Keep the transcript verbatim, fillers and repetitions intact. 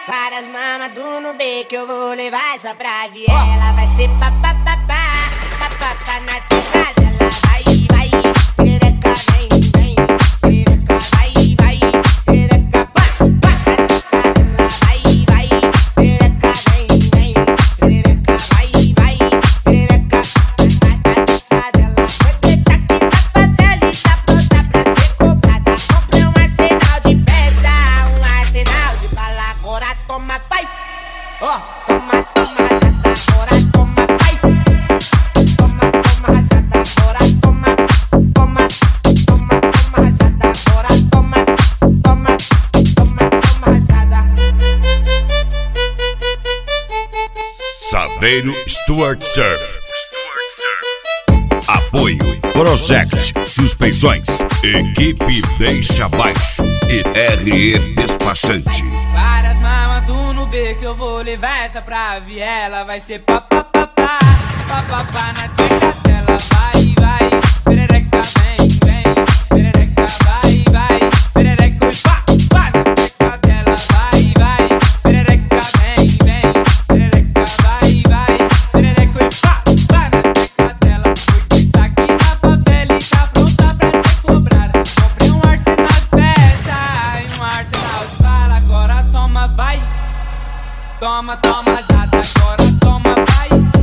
Várias mamas do Nubê que eu vou levar essa pra viela. Vai ser papapá, papapá na tecla dela. Vai, vai, perereca, vem, vem. Perereca, vai, vai, perereca, pá, pá na tecla dela. Vai, vai, perereca, vem, vem. Perereca, vai, vai, perereca, na tecla dela. Você tá aqui na favela e tá pronta pra ser cobrada. Comprei um arsenal de festa, um arsenal de bala. Agora toma, pai. Ó, oh, toma, toma, rajada. Agora toma, pai. Toma, toma, rajada. Agora toma, toma, toma, toma, rajada. Agora toma, toma, toma, toma, rajada. Saveiro Stuart Surf. Apoio Project Suspensões, Equipe Deixa Baixo e R E Despachante. Várias mamas do Nubê que eu vou levar essa pra viela. Vai ser papapá, papapá na tecla dela. Vai, vai, perereca, vem, vem. Perereca, vai, vai, perereca e pá, pá na tecla dela. Vai, vai, perereca, vem, vem. Perereca, vai, vai, perereca e pá, pá na tecla dela. Porque tá aqui na favela e tá pronta pra ser cobrada. Comprei um arsenal de peça e um arsenal de bala. Agora toma, vai. Toma, toma, jada, agora toma, vai.